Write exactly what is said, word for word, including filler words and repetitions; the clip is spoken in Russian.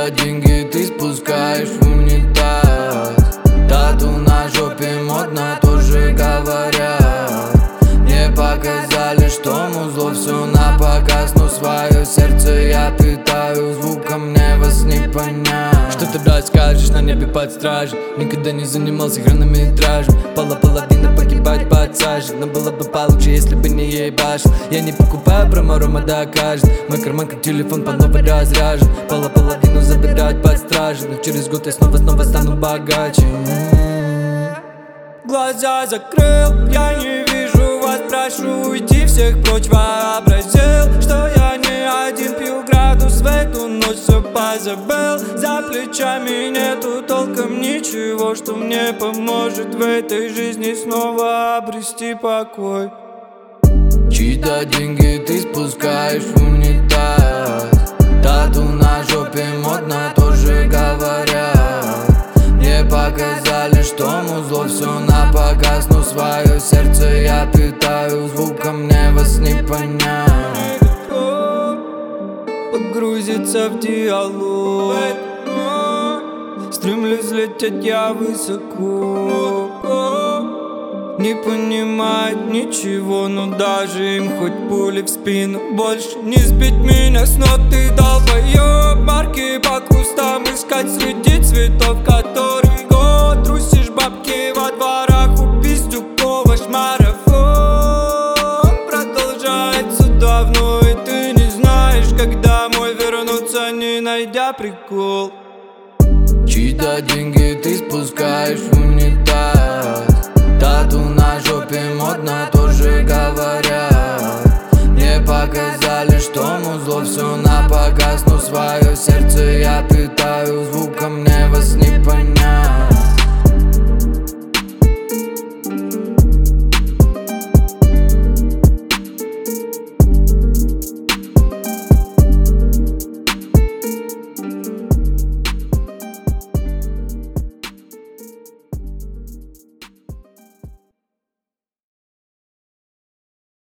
Чьи-то деньги ты спускаешь в унитаз. Тату на жопе модно, тоже говорят. Мне показали, что музло все на показ, но свое сердце я питаю звуком, мне вас не понять. Что ты, брат, скажешь на небе под стражей? Никогда не занимался хронометражем. Пола половина погибать под сажей. Но было бы получше, если бы не ебашил. Я не покупаю промо, Рома докажет. Мой карман как телефон по новой разряжен. Пола половину забирать под стражей. Но через год я снова-снова стану богаче. Глаза закрыл, я не вижу вас, прошу уйти, всех прочь вообразил, что я не один, пью градус в эту ночь, все позабыл. За плечами нету толком ничего, что мне поможет в этой жизни снова обрести покой. Чьи-то деньги ты спускаешь в унитаз. Тату на жопе модно, тоже говорят. Мне показали, что музло все на показ, но свое сердце я питаю звуком, мне вас не понять. Погрузиться в диалог, стремлюсь взлететь я высоко. Не понимает ничего, но даже им хоть пули в спину. Больше не сбить меня с ног, ты долбоёб. Марки по кустам искать среди цветов, который год. Трусишь бабки во дворах у пиздюков, ваш марафон продолжается давно, и ты не знаешь, когда мой вернуться, не найдя прикол. Чьи-то деньги ты спускаешь в унитаз. Тату на жопе модно, тоже говорят. Мне показали, что музло все на показ, но свое сердце я питаю звуком, мне вас не понять.